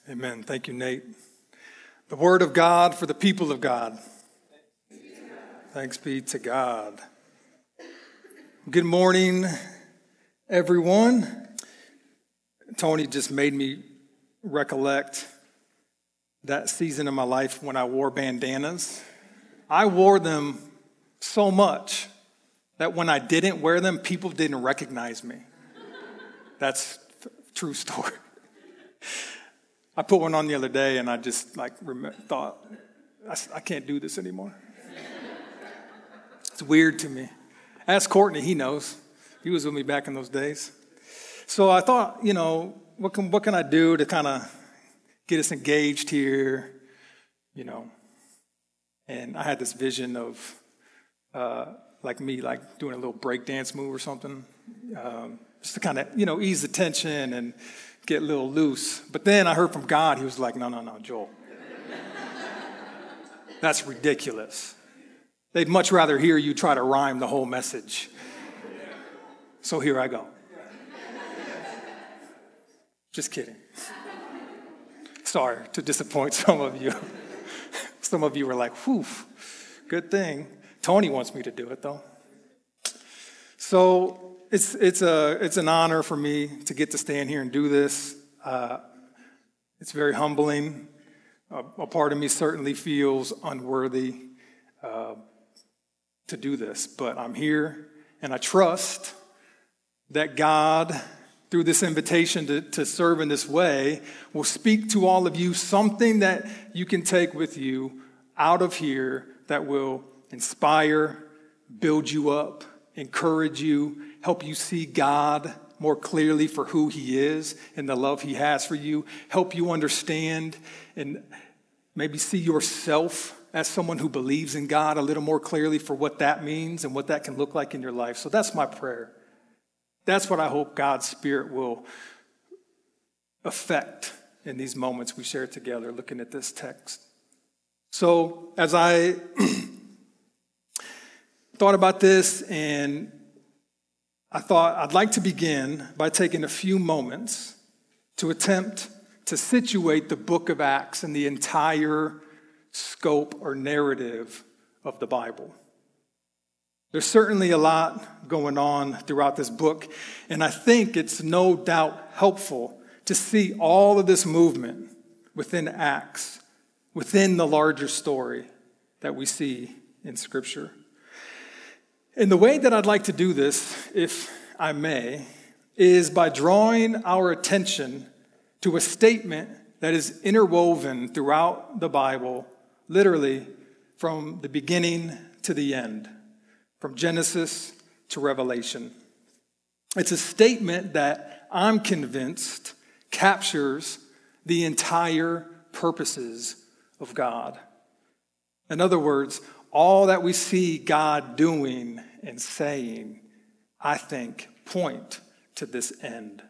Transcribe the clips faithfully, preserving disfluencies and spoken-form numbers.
Amen. Thank you, Nate. The word of God for the people of God. Thanks be to God. Good morning, everyone. Tony just made me recollect that season of my life when I wore bandanas. I wore them so much that when I didn't wear them, people didn't recognize me. That's a true story. I put one on the other day, and I just like rem- thought, I, I can't do this anymore. It's weird to me. Ask Courtney, he knows. He was with me back in those days. So I thought, you know, what can what can I do to kind of get us engaged here, you know? And I had this vision of, uh, like me, like doing a little break dance move or something, um, just to kind of, you know, ease the tension and get a little loose. But then I heard from God, he was like, no, no, no, Joel. That's ridiculous. They'd much rather hear you try to rhyme the whole message. So here I go. Just kidding. Sorry to disappoint some of you. Some of you were like, whew, good thing. Tony wants me to do it, though. So it's it's a it's an honor for me to get to stand here and do this. Uh, it's very humbling. A, a part of me certainly feels unworthy uh, to do this, but I'm here, and I trust that God, through this invitation to, to serve in this way, will speak to all of you something that you can take with you out of here that will inspire, build you up, encourage you, help you see God more clearly for who he is and the love he has for you, help you understand and maybe see yourself as someone who believes in God a little more clearly for what that means and what that can look like in your life. So that's my prayer. That's what I hope God's Spirit will affect in these moments we share together looking at this text. So as I thought about this, and I thought I'd like to begin by taking a few moments to attempt to situate the book of Acts in the entire scope or narrative of the Bible. There's certainly a lot going on throughout this book, and I think it's no doubt helpful to see all of this movement within Acts, within the larger story that we see in Scripture. And the way that I'd like to do this, if I may, is by drawing our attention to a statement that is interwoven throughout the Bible, literally from the beginning to the end, from Genesis to Revelation. It's a statement that I'm convinced captures the entire purposes of God. In other words, all that we see God doing and saying, I think, point to this end.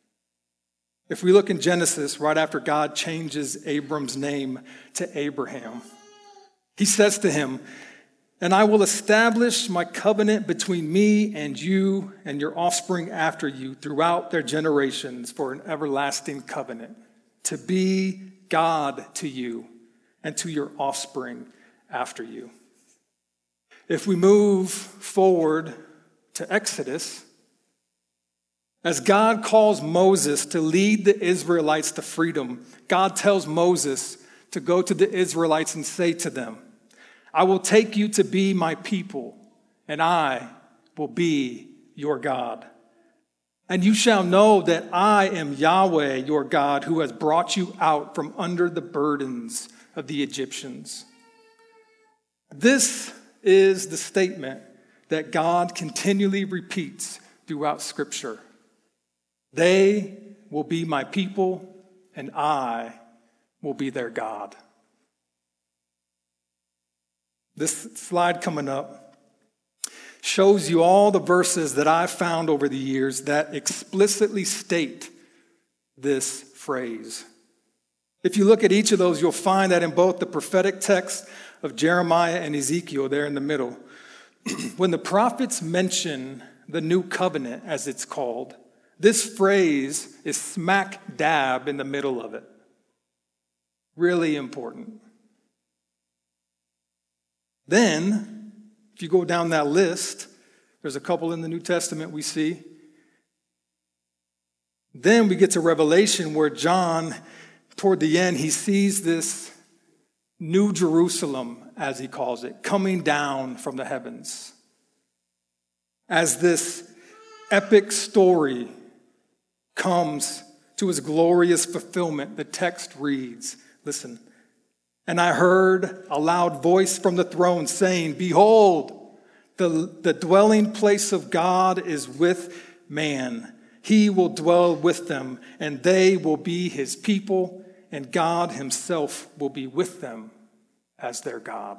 If we look in Genesis, right after God changes Abram's name to Abraham, he says to him, and I will establish my covenant between me and you and your offspring after you throughout their generations for an everlasting covenant, to be God to you and to your offspring after you. If we move forward to Exodus, as God calls Moses to lead the Israelites to freedom, God tells Moses to go to the Israelites and say to them, I will take you to be my people, and I will be your God. And you shall know that I am Yahweh, your God, who has brought you out from under the burdens of the Egyptians. This is the statement that God continually repeats throughout Scripture. They will be my people, and I will be their God. This slide coming up shows you all the verses that I've found over the years that explicitly state this phrase. If you look at each of those, you'll find that in both the prophetic text of Jeremiah and Ezekiel, there in the middle, when the prophets mention the new covenant, as it's called, this phrase is smack dab in the middle of it. Really important. Then, if you go down that list, there's a couple in the New Testament we see. Then we get to Revelation where John, toward the end, he sees this New Jerusalem, as he calls it, coming down from the heavens. As this epic story comes to its glorious fulfillment, the text reads, listen, "And I heard a loud voice from the throne saying, 'Behold, the, the dwelling place of God is with man. He will dwell with them, and they will be his people, and God himself will be with them as their God.'"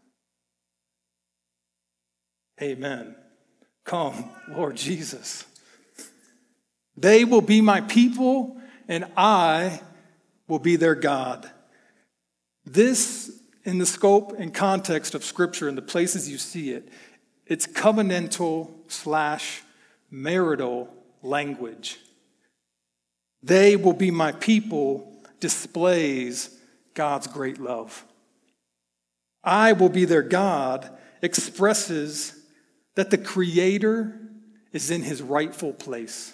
Amen. Come, Lord Jesus. They will be my people, and I will be their God. This, in the scope and context of Scripture and the places you see it, it's covenantal slash marital language. They will be my people displays God's great love. I will be their God expresses that the Creator is in his rightful place.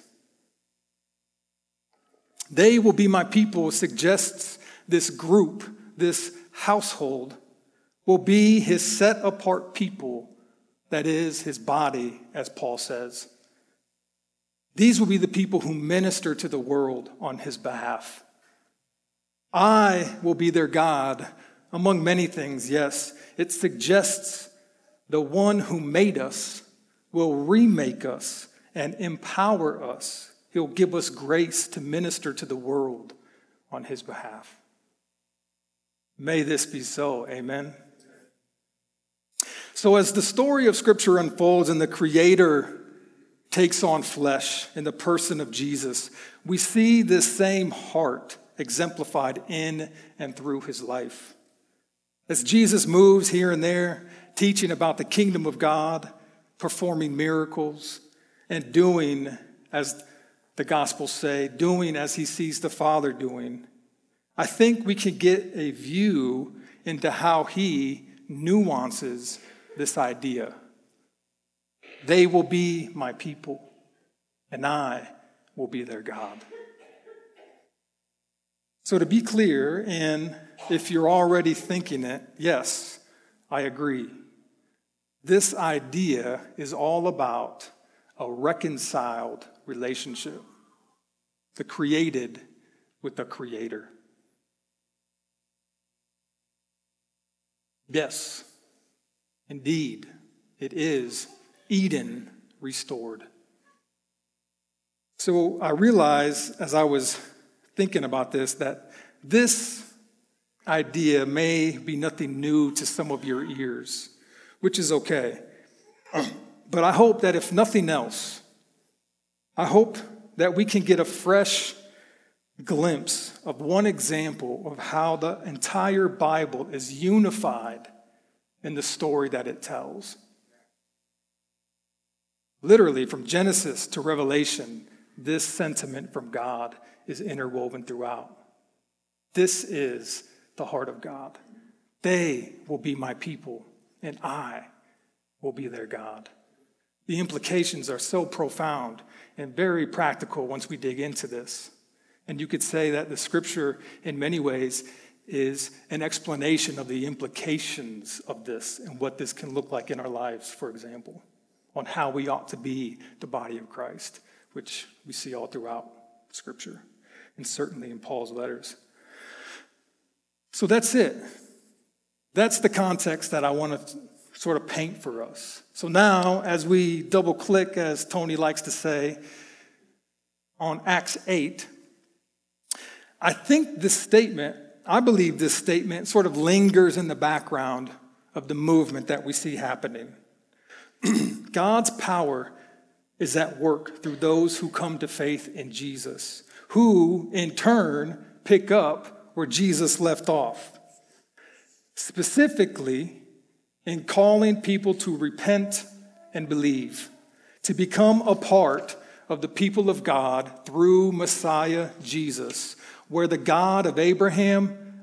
They will be my people suggests this group, this household, will be his set-apart people, that is, his body, as Paul says. These will be the people who minister to the world on his behalf. I will be their God, among many things, yes. It suggests the one who made us will remake us and empower us. He'll give us grace to minister to the world on his behalf. May this be so, amen. So as the story of Scripture unfolds and the Creator takes on flesh in the person of Jesus, we see this same heart exemplified in and through his life. As Jesus moves here and there, teaching about the kingdom of God, performing miracles, and doing, as the Gospels say, doing as he sees the Father doing, I think we can get a view into how he nuances this idea. They will be my people, and I will be their God. So to be clear, and if you're already thinking it, yes, I agree. This idea is all about a reconciled relationship, the created with the Creator. Yes, indeed, it is Eden restored. So I realized as I was thinking about this that this idea may be nothing new to some of your ears, which is okay. But I hope that if nothing else, I hope that we can get a fresh glimpse of one example of how the entire Bible is unified in the story that it tells. Literally, from Genesis to Revelation, this sentiment from God is interwoven throughout. This is the heart of God. They will be my people, and I will be their God. The implications are so profound and very practical once we dig into this. And you could say that the Scripture, in many ways, is an explanation of the implications of this and what this can look like in our lives, for example, on how we ought to be the body of Christ, which we see all throughout Scripture, and certainly in Paul's letters. So that's it. That's the context that I want to sort of paint for us. So now, as we double click, as Tony likes to say, on Acts eight, I think this statement, I believe this statement sort of lingers in the background of the movement that we see happening. God's power is at work through those who come to faith in Jesus, who in turn pick up where Jesus left off. Specifically, in calling people to repent and believe, to become a part of the people of God through Messiah Jesus, where the God of Abraham,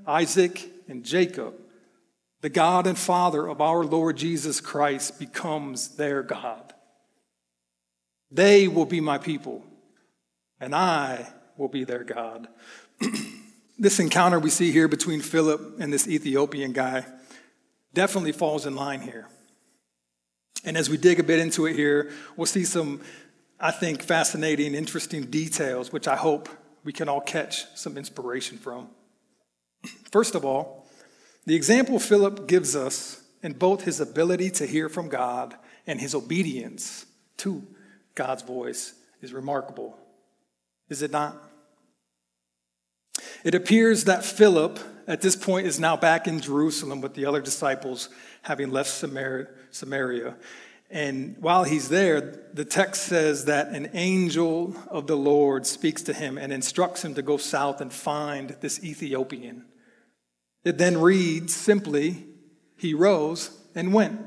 Isaac, and Jacob, the God and Father of our Lord Jesus Christ becomes their God. They will be my people, and I will be their God. This encounter we see here between Philip and this Ethiopian guy definitely falls in line here. And as we dig a bit into it here, we'll see some, I think, fascinating, interesting details, which I hope we can all catch some inspiration from. First of all, the example Philip gives us in both his ability to hear from God and his obedience to God's voice is remarkable. Is it not? It appears that Philip, at this point, is now back in Jerusalem with the other disciples, having left Samaria. And while he's there, the text says that an angel of the Lord speaks to him and instructs him to go south and find this Ethiopian. It then reads simply, he rose and went.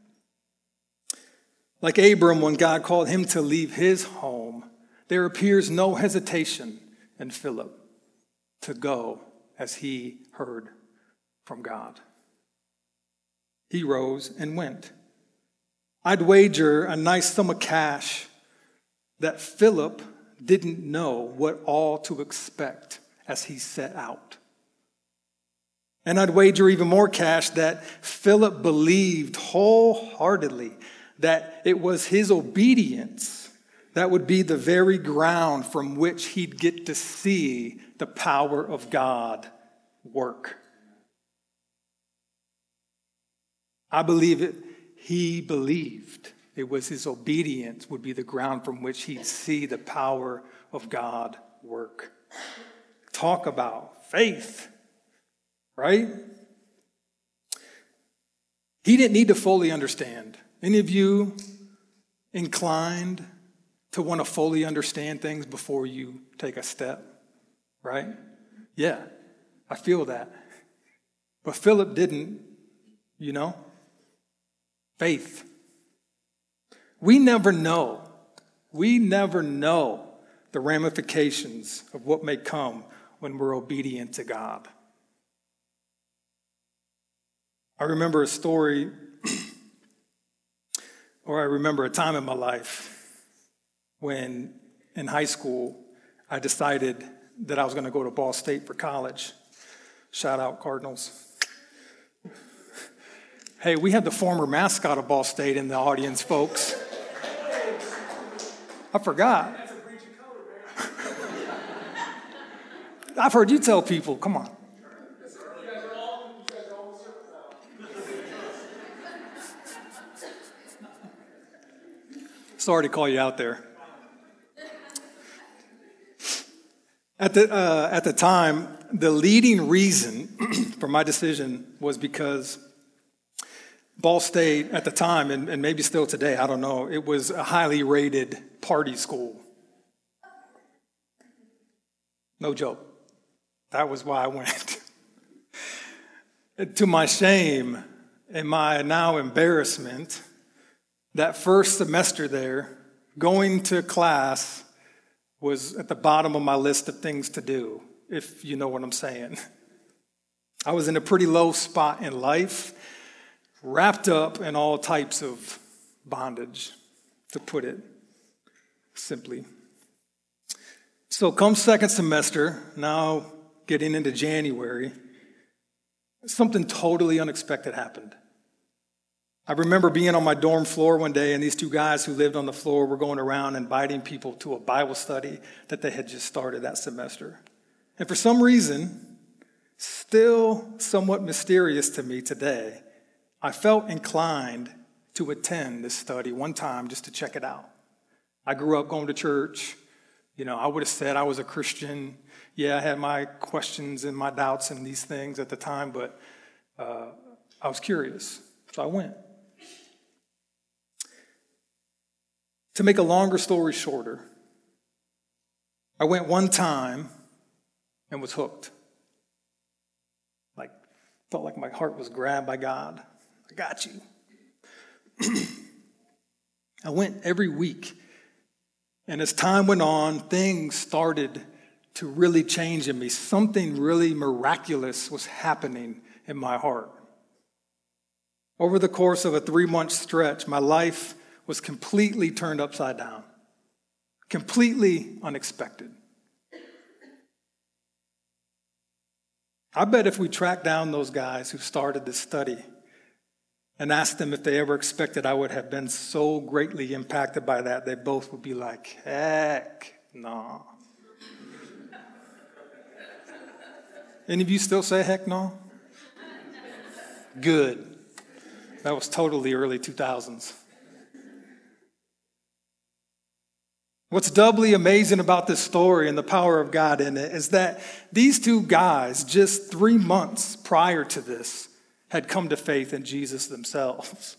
Like Abram, when God called him to leave his home, there appears no hesitation in Philip to go as he heard from God. He rose and went. I'd wager a nice sum of cash that Philip didn't know what all to expect as he set out. And I'd wager even more cash that Philip believed wholeheartedly that it was his obedience that would be the very ground from which he'd get to see the power of God work. I believe it. He believed it was his obedience would be the ground from which he'd see the power of God work. Talk about faith, right? He didn't need to fully understand. Any of you inclined to want to fully understand things before you take a step, right? Yeah, I feel that. But Philip didn't, you know? Faith. We never know. We never know the ramifications of what may come when we're obedient to God. I remember a story, or I remember a time in my life when in high school I decided that I was going to go to Ball State for college. Shout out Cardinals. Hey, we had the former mascot of Ball State in the audience, folks. I forgot. I've heard you tell people, come on. Sorry to call you out there. At the, uh, at the time, the leading reason for my decision was because Ball State at the time, and, and maybe still today, I don't know, it was a highly rated party school. No joke. That was why I went. To my shame and my now embarrassment, that first semester there, going to class was at the bottom of my list of things to do, if you know what I'm saying. I was in a pretty low spot in life, wrapped up in all types of bondage, to put it simply. So come second semester, now getting into January, something totally unexpected happened. I remember being on my dorm floor one day, and these two guys who lived on the floor were going around inviting people to a Bible study that they had just started that semester. And for some reason, still somewhat mysterious to me today, I felt inclined to attend this study one time just to check it out. I grew up going to church. You know, I would have said I was a Christian. Yeah, I had my questions and my doubts and these things at the time, but uh, I was curious, so I went. To make a longer story shorter, I went one time and was hooked. Like, felt like my heart was grabbed by God. I got you. I went every week. And as time went on, things started to really change in me. Something really miraculous was happening in my heart. Over the course of a three-month stretch, my life was completely turned upside down, completely unexpected. I bet if we tracked down those guys who started this study and asked them if they ever expected I would have been so greatly impacted by that, they both would be like, heck no. Any of you still say heck no? Good. That was totally early two thousands. What's doubly amazing about this story and the power of God in it is that these two guys, just three months prior to this, had come to faith in Jesus themselves.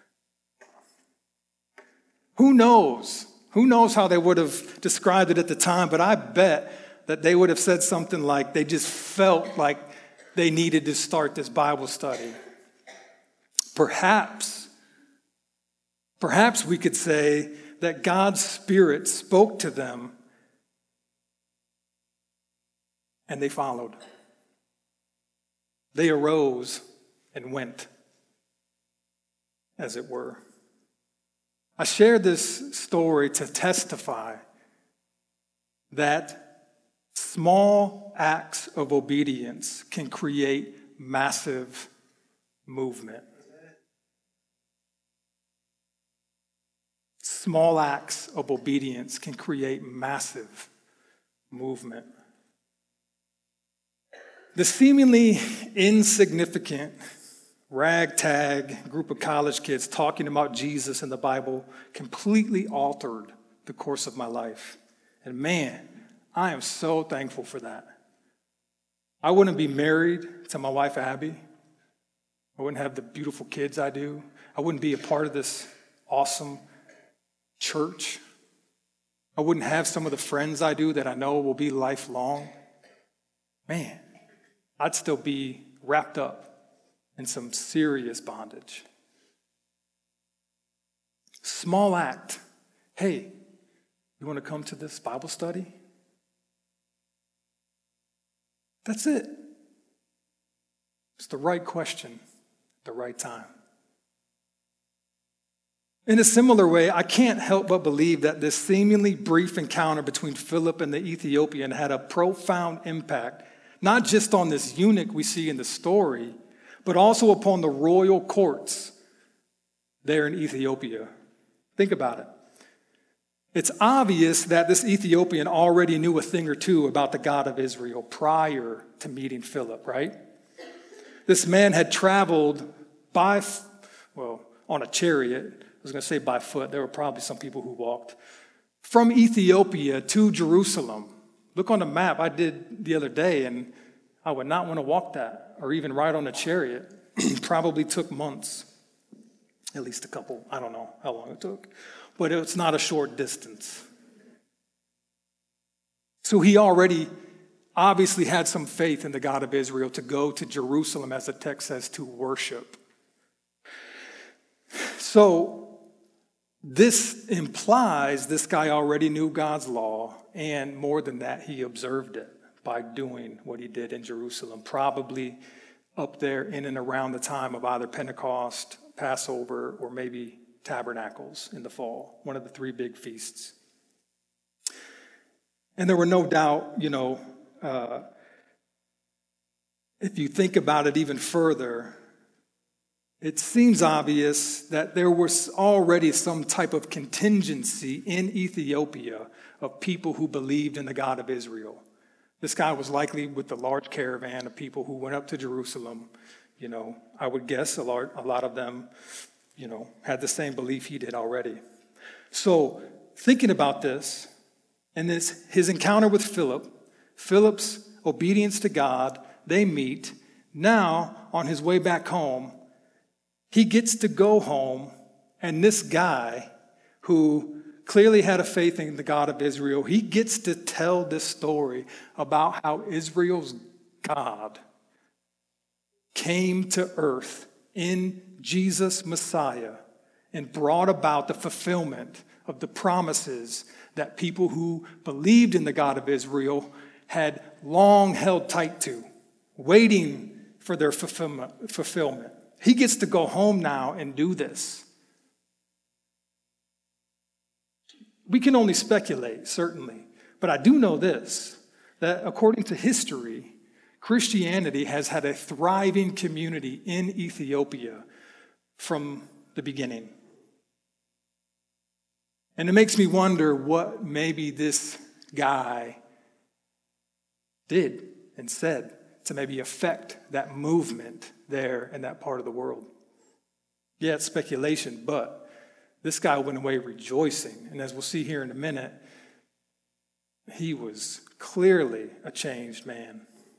Who knows? Who knows how they would have described it at the time, but I bet that they would have said something like they just felt like they needed to start this Bible study. Perhaps, perhaps we could say that God's Spirit spoke to them and they followed. They arose and went, as it were. I share this story to testify that small acts of obedience can create massive movement. Small acts of obedience can create massive movement. The seemingly insignificant ragtag group of college kids talking about Jesus and the Bible completely altered the course of my life. And man, I am so thankful for that. I wouldn't be married to my wife, Abby. I wouldn't have the beautiful kids I do. I wouldn't be a part of this awesome church. I wouldn't have some of the friends I do that I know will be lifelong. Man, I'd still be wrapped up in some serious bondage. Small act. Hey, you want to come to this Bible study? That's it. It's the right question at the right time. In a similar way, I can't help but believe that this seemingly brief encounter between Philip and the Ethiopian had a profound impact, not just on this eunuch we see in the story, but also upon the royal courts there in Ethiopia. Think about it. It's obvious that this Ethiopian already knew a thing or two about the God of Israel prior to meeting Philip, right? This man had traveled by, well, on a chariot. I was going to say by foot. There were probably some people who walked from Ethiopia to Jerusalem. Look on the map I did the other day, and I would not want to walk that or even ride on a chariot. Probably took months, at least a couple. I don't know how long it took. But it's not a short distance. So he already obviously had some faith in the God of Israel to go to Jerusalem, as the text says, to worship. So this implies this guy already knew God's law, and more than that, he observed it by doing what he did in Jerusalem, probably up there in and around the time of either Pentecost, Passover, or maybe Tabernacles in the fall, one of the three big feasts. And there were no doubt, you know, uh, if you think about it even further, it seems obvious that there was already some type of contingency in Ethiopia of people who believed in the God of Israel. This guy was likely with a large caravan of people who went up to Jerusalem. You know, I would guess a lot, a lot of them, you know, had the same belief he did already. So thinking about this, and this, his encounter with Philip, Philip's obedience to God, they meet. Now, on his way back home, he gets to go home, and this guy, who clearly had a faith in the God of Israel, he gets to tell this story about how Israel's God came to earth in Jesus Messiah and brought about the fulfillment of the promises that people who believed in the God of Israel had long held tight to, waiting for their fulfillment. fulfillment. He gets to go home now and do this. We can only speculate, certainly, but I do know this, that according to history, Christianity has had a thriving community in Ethiopia from the beginning. And it makes me wonder what maybe this guy did and said to maybe affect that movement there in that part of the world. Yeah, it's speculation, but this guy went away rejoicing. And as we'll see here in a minute, he was clearly a changed man.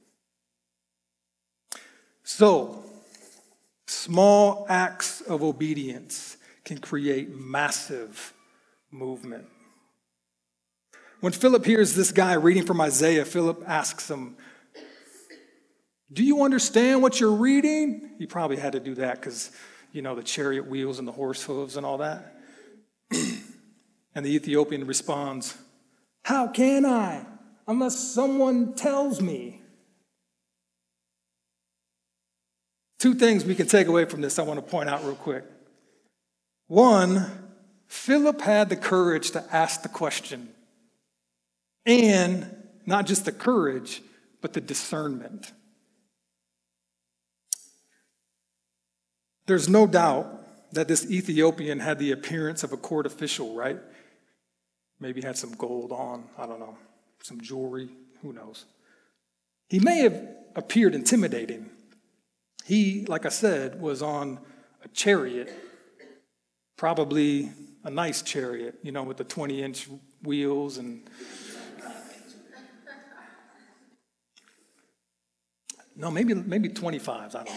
So, small acts of obedience can create massive movement. When Philip hears this guy reading from Isaiah, Philip asks him, "Do you understand what you're reading?" He probably had to do that because, you know, the chariot wheels and the horse hooves and all that. And the Ethiopian responds, "How can I, unless someone tells me?" Two things we can take away from this I want to point out real quick. One, Philip had the courage to ask the question. And not just the courage, but the discernment. There's no doubt that this Ethiopian had the appearance of a court official, right? Maybe had some gold on, I don't know, some jewelry, who knows. He may have appeared intimidating. He, like I said, was on a chariot, probably a nice chariot, you know, with the twenty-inch wheels and... No, maybe maybe twenty-fives, I don't know.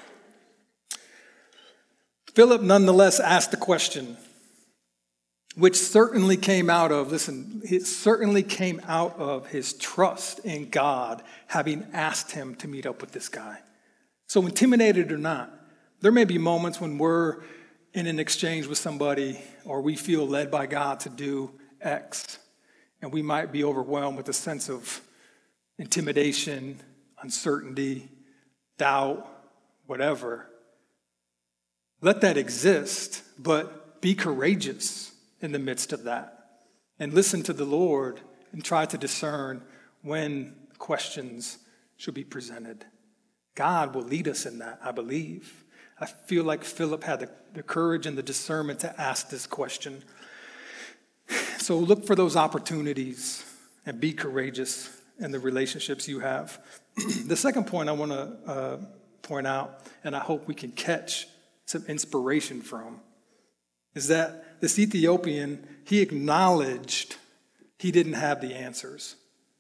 Philip nonetheless asked the question, which certainly came out of, listen, it certainly came out of his trust in God, having asked him to meet up with this guy. So intimidated or not, there may be moments when we're in an exchange with somebody or we feel led by God to do X, and we might be overwhelmed with a sense of intimidation, uncertainty, doubt, whatever. Let that exist, but be courageous in the midst of that. And listen to the Lord and try to discern when questions should be presented. God will lead us in that, I believe. I feel like Philip had the, the courage and the discernment to ask this question. So look for those opportunities and be courageous in the relationships you have. The second point I want to uh, point out, and I hope we can catch some inspiration from, is that this Ethiopian, he acknowledged he didn't have the answers.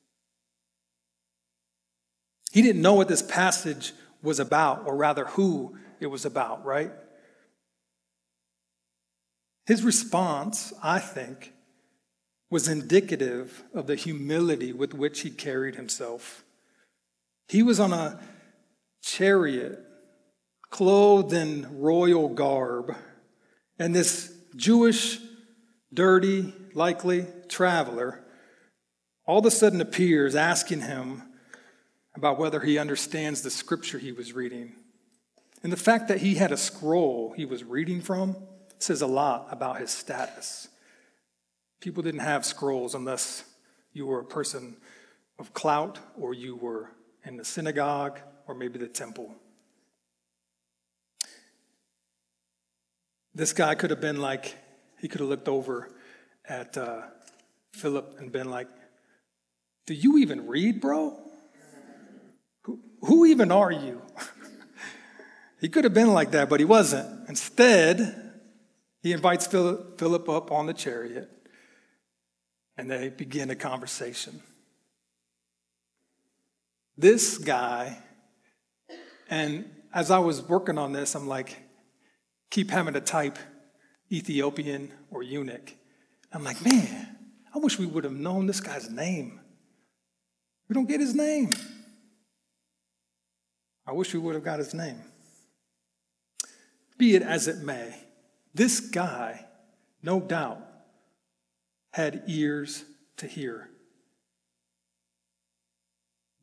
He didn't know what this passage was about, or rather who it was about, right? His response, I think, was indicative of the humility with which he carried himself. He was on a chariot, clothed in royal garb, and this Jewish, dirty, likely traveler all of a sudden appears asking him about whether he understands the scripture he was reading. And the fact that he had a scroll he was reading from says a lot about his status. People didn't have scrolls unless you were a person of clout or you were in the synagogue or maybe the temple. This guy could have been like, he could have looked over at uh, Philip and been like, "Do you even read, bro? Who, who even are you?" He could have been like that, but he wasn't. Instead, he invites Philip, Philip up on the chariot, and they begin a conversation. This guy, and as I was working on this, I'm like, keep having to type Ethiopian or eunuch. I'm like, man, I wish we would have known this guy's name. We don't get his name. I wish we would have got his name. Be it as it may, this guy, no doubt, had ears to hear.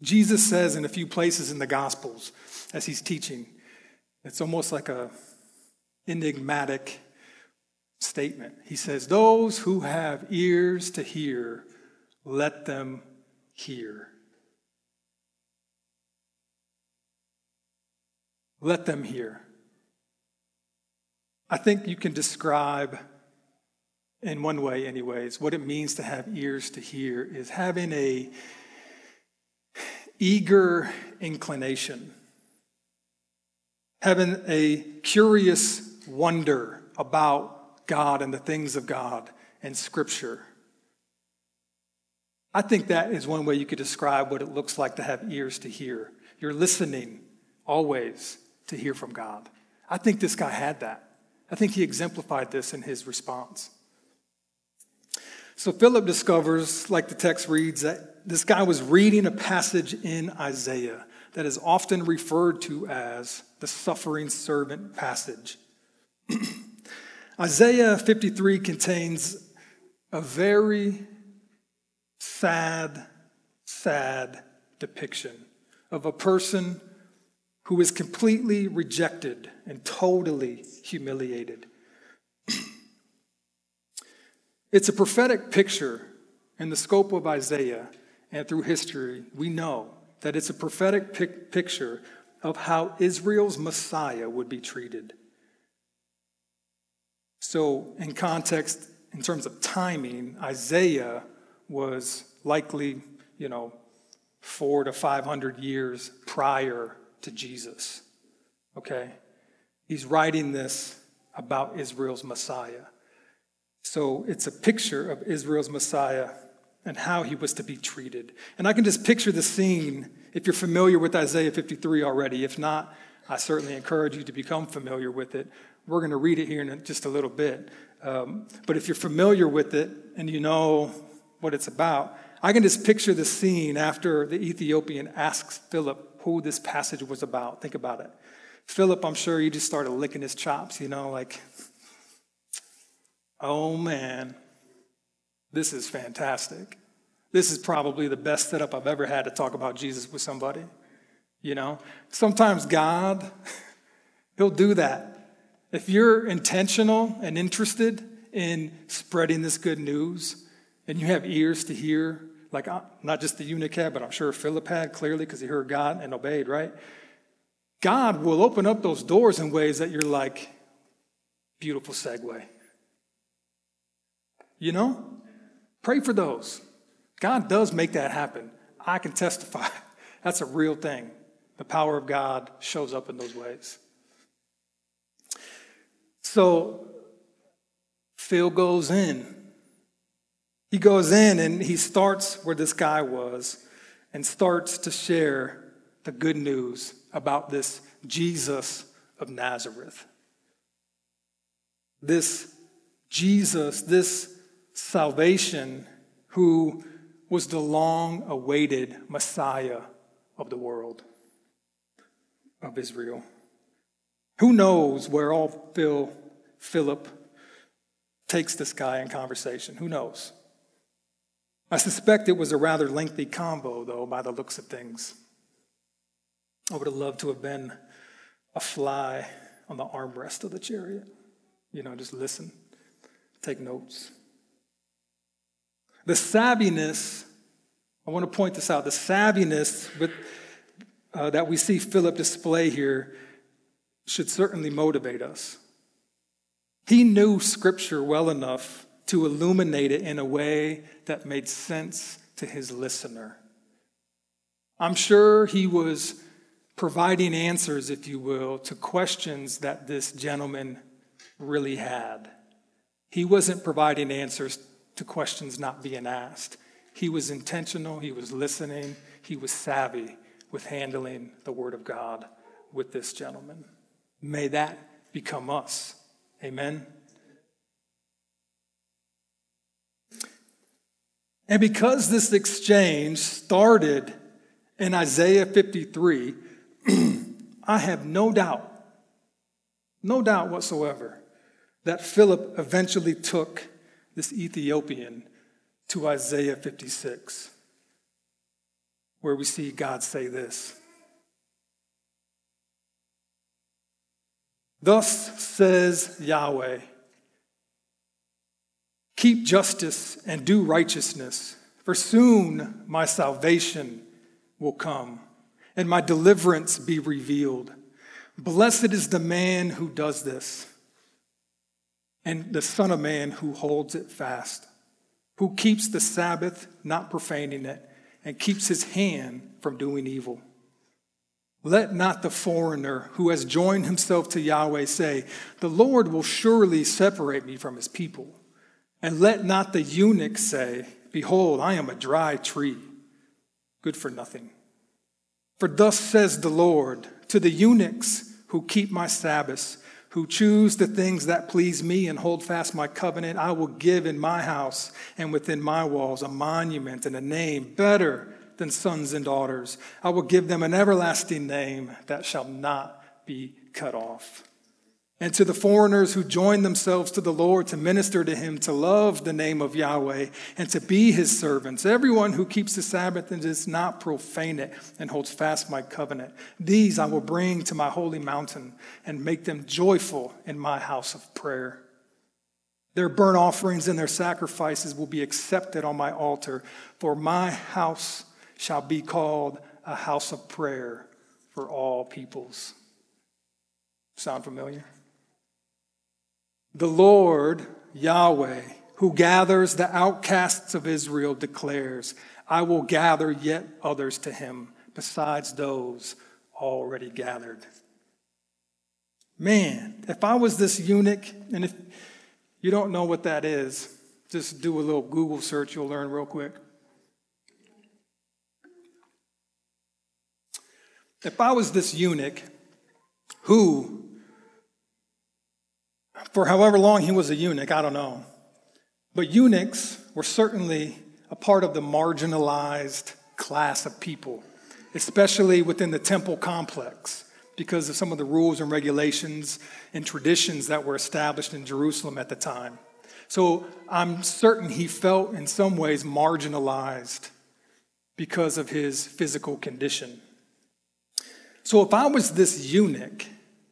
Jesus says in a few places in the Gospels as he's teaching, it's almost like a enigmatic statement. He says, those who have ears to hear, let them hear. Let them hear. I think you can describe, in one way anyways, what it means to have ears to hear is having a eager inclination, having a curious wonder about God and the things of God and Scripture. I think that is one way you could describe what it looks like to have ears to hear. You're listening always to hear from God. I think this guy had that. I think he exemplified this in his response. So Philip discovers, like the text reads, that this guy was reading a passage in Isaiah that is often referred to as the suffering servant passage. Isaiah fifty-three contains a very sad, sad depiction of a person who is completely rejected and totally humiliated. It's a prophetic picture in the scope of Isaiah, and through history, we know that it's a prophetic pic- picture of how Israel's Messiah would be treated. So, in context, in terms of timing, Isaiah was likely, you know, four to five hundred years prior to Jesus. Okay? He's writing this about Israel's Messiah. So it's a picture of Israel's Messiah and how he was to be treated. And I can just picture the scene if you're familiar with Isaiah fifty-three already. If not, I certainly encourage you to become familiar with it. We're going to read it here in just a little bit. Um, but if you're familiar with it and you know what it's about, I can just picture the scene after the Ethiopian asks Philip who this passage was about. Think about it. Philip, I'm sure he just started licking his chops, you know, like, oh man, this is fantastic. This is probably the best setup I've ever had to talk about Jesus with somebody. You know, sometimes God, he'll do that. If you're intentional and interested in spreading this good news and you have ears to hear, like not just the eunuch had, but I'm sure Philip had clearly because he heard God and obeyed, right? God will open up those doors in ways that you're like, beautiful segue. You know? Pray for those. God does make that happen. I can testify. That's a real thing. The power of God shows up in those ways. So, Phil goes in. He goes in and he starts where this guy was and starts to share the good news about this Jesus of Nazareth. This Jesus, this salvation who was the long-awaited Messiah of the world, of Israel. Who knows where all Phil, Philip takes this guy in conversation? Who knows? I suspect it was a rather lengthy convo, though, by the looks of things. I would have loved to have been a fly on the armrest of the chariot. You know, just listen, take notes. The savviness, I want to point this out, the savviness with, uh, that we see Philip display here should certainly motivate us. He knew Scripture well enough to illuminate it in a way that made sense to his listener. I'm sure he was providing answers, if you will, to questions that this gentleman really had. He wasn't providing answers to questions not being asked. He was intentional, he was listening, he was savvy with handling the Word of God with this gentleman. May that become us. Amen. And because this exchange started in Isaiah fifty-three, I have no doubt, no doubt whatsoever, that Philip eventually took this Ethiopian to Isaiah fifty-six. where we see God say this. Thus says Yahweh, keep justice and do righteousness, for soon my salvation will come and my deliverance be revealed. Blessed is the man who does this, and the Son of Man who holds it fast, who keeps the Sabbath, not profaning it, and keeps his hand from doing evil. Let not the foreigner who has joined himself to Yahweh say, the Lord will surely separate me from his people. And let not the eunuch say, behold, I am a dry tree, good for nothing. For thus says the Lord, to the eunuchs who keep my Sabbaths, who choose the things that please me and hold fast my covenant, I will give in my house and within my walls a monument and a name better than sons and daughters. I will give them an everlasting name that shall not be cut off. And to the foreigners who join themselves to the Lord to minister to him, to love the name of Yahweh, and to be his servants, everyone who keeps the Sabbath and does not profane it and holds fast my covenant, these I will bring to my holy mountain and make them joyful in my house of prayer. Their burnt offerings and their sacrifices will be accepted on my altar, for my house shall be called a house of prayer for all peoples. Sound familiar? The Lord, Yahweh, who gathers the outcasts of Israel, declares, I will gather yet others to him, besides those already gathered. Man, if I was this eunuch, and if you don't know what that is, just do a little Google search, you'll learn real quick. If I was this eunuch who, for however long he was a eunuch, I don't know, but eunuchs were certainly a part of the marginalized class of people, especially within the temple complex, because of some of the rules and regulations and traditions that were established in Jerusalem at the time. So I'm certain he felt in some ways marginalized because of his physical condition. So if I was this eunuch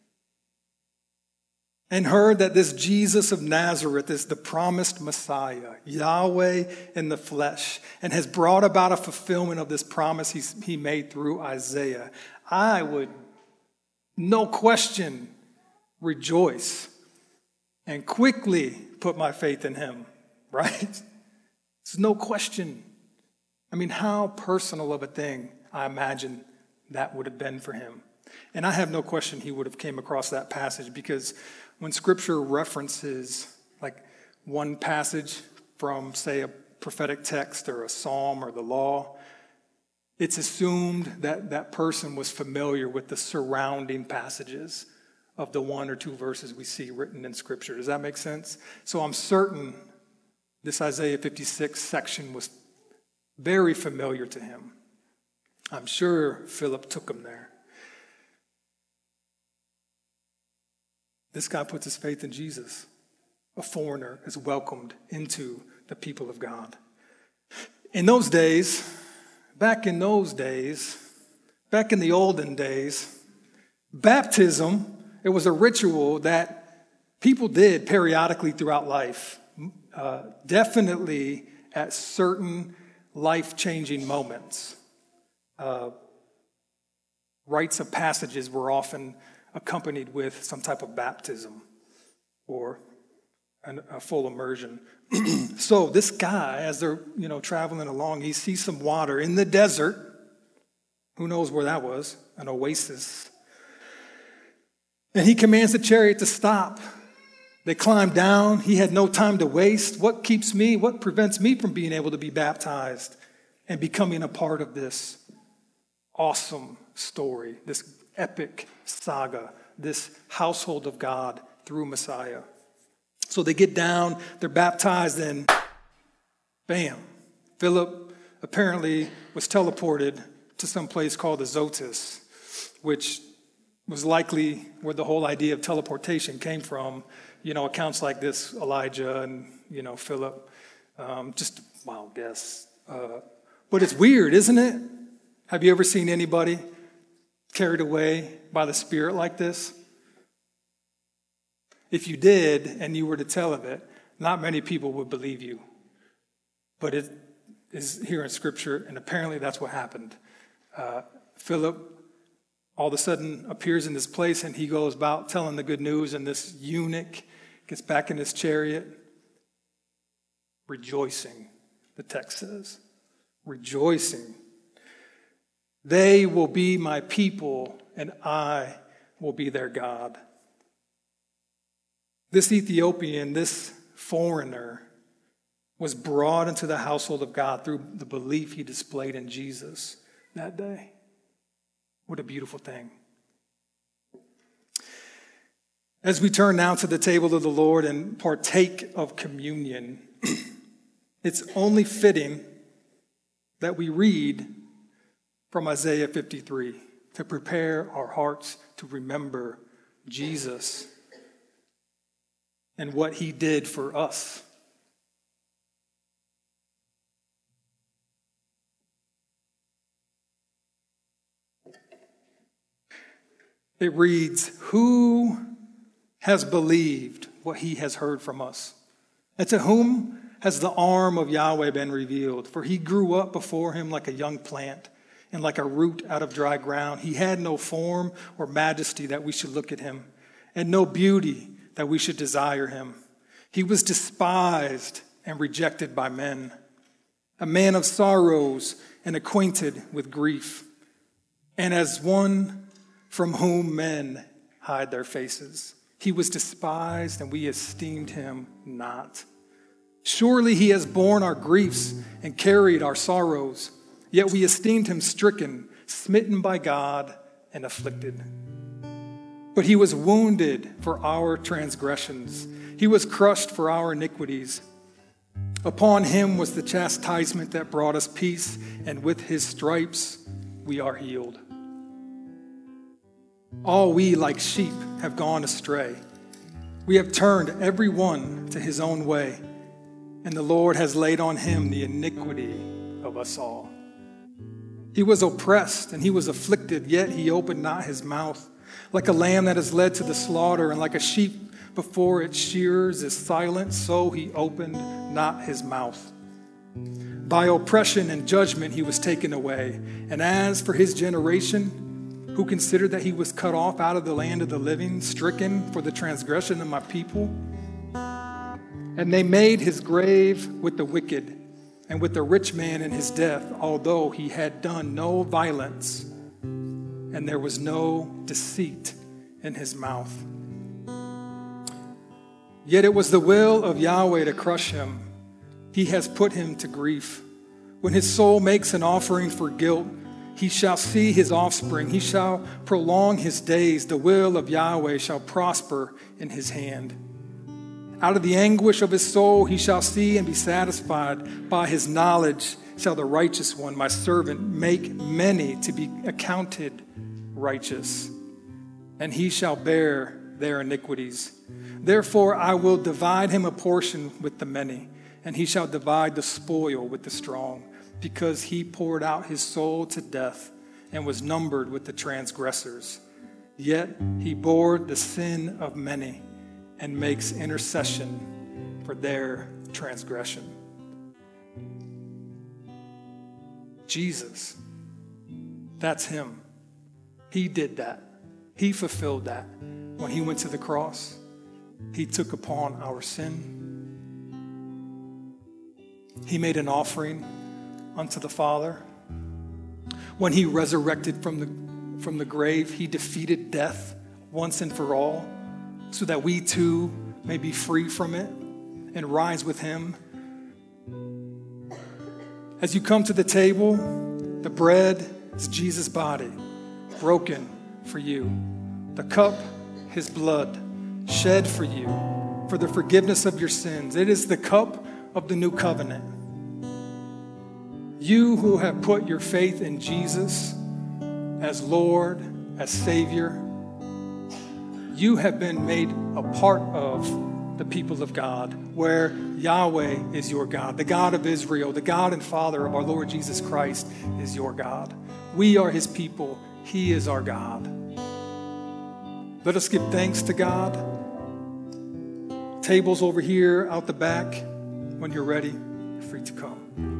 and heard that this Jesus of Nazareth is the promised Messiah, Yahweh in the flesh, and has brought about a fulfillment of this promise he's, he made through Isaiah, I would, no question, rejoice and quickly put my faith in him, right? There's no question. I mean, how personal of a thing I imagine that would have been for him. And I have no question he would have came across that passage, because when Scripture references like one passage from, say, a prophetic text or a psalm or the law, it's assumed that that person was familiar with the surrounding passages of the one or two verses we see written in Scripture. Does that make sense? So I'm certain this Isaiah fifty-six section was very familiar to him. I'm sure Philip took him there. This guy puts his faith in Jesus. A foreigner is welcomed into the people of God. In those days, back in those days, back in the olden days, baptism, it was a ritual that people did periodically throughout life, uh, definitely at certain life-changing moments. Uh, rites of passages were often accompanied with some type of baptism or an, a full immersion. So this guy, as they're you know traveling along, he sees some water in the desert. Who knows where that was? An oasis. And he commands the chariot to stop. They climb down. He had no time to waste. What keeps me, what prevents me from being able to be baptized and becoming a part of this awesome story, this epic saga, this household of God through Messiah? So they get down, they're baptized, and bam, Philip apparently was teleported to some place called Azotus, which was likely where the whole idea of teleportation came from. You know, accounts like this, Elijah and, you know, Philip, um, just a wild guess. Uh, but it's weird, isn't it? Have you ever seen anybody carried away by the Spirit like this? If you did and you were to tell of it, not many people would believe you. But it is here in Scripture, and apparently that's what happened. Uh, Philip all of a sudden appears in this place, and he goes about telling the good news, and this eunuch gets back in his chariot, rejoicing, the text says. Rejoicing. They will be my people, and I will be their God. This Ethiopian, this foreigner, was brought into the household of God through the belief he displayed in Jesus that day. What a beautiful thing. As we turn now to the table of the Lord and partake of communion, it's only fitting that we read from Isaiah fifty-three to prepare our hearts to remember Jesus and what he did for us. It reads, "Who has believed what he has heard from us? And to whom has the arm of Yahweh been revealed? For he grew up before him like a young plant and like a root out of dry ground. He had no form or majesty that we should look at him, and no beauty that we should desire him. He was despised and rejected by men, a man of sorrows and acquainted with grief, and as one from whom men hide their faces. He was despised, and we esteemed him not. Surely he has borne our griefs and carried our sorrows, yet we esteemed him stricken, smitten by God, and afflicted. But he was wounded for our transgressions. He was crushed for our iniquities. Upon him was the chastisement that brought us peace, and with his stripes we are healed. All we like sheep have gone astray. We have turned every one to his own way, and the Lord has laid on him the iniquity of us all. He was oppressed and he was afflicted, yet he opened not his mouth. Like a lamb that is led to the slaughter, and like a sheep before its shearers is silent, so he opened not his mouth. By oppression and judgment he was taken away. And as for his generation, who considered that he was cut off out of the land of the living, stricken for the transgression of my people. And they made his grave with the wicked and with the rich man in his death, although he had done no violence, and there was no deceit in his mouth. Yet it was the will of Yahweh to crush him. He has put him to grief. When his soul makes an offering for guilt, he shall see his offspring. He shall prolong his days. The will of Yahweh shall prosper in his hand. Out of the anguish of his soul he shall see and be satisfied. By his knowledge shall the righteous one, my servant, make many to be accounted righteous, and he shall bear their iniquities. Therefore I will divide him a portion with the many, and he shall divide the spoil with the strong, because he poured out his soul to death and was numbered with the transgressors. Yet he bore the sin of many and makes intercession for their transgression." Jesus, that's him. He did that. He fulfilled that. When he went to the cross, he took upon our sin. He made an offering unto the Father. When he resurrected from the, from the grave, he defeated death once and for all, so that we too may be free from it and rise with him. As you come to the table, the bread is Jesus' body, broken for you. The cup, his blood, shed for you, for the forgiveness of your sins. It is the cup of the new covenant. You who have put your faith in Jesus as Lord, as Savior, you have been made a part of the people of God, where Yahweh is your God. The God of Israel, the God and Father of our Lord Jesus Christ is your God. We are his people. He is our God. Let us give thanks to God. Tables over here out the back. When you're ready, you're free to come.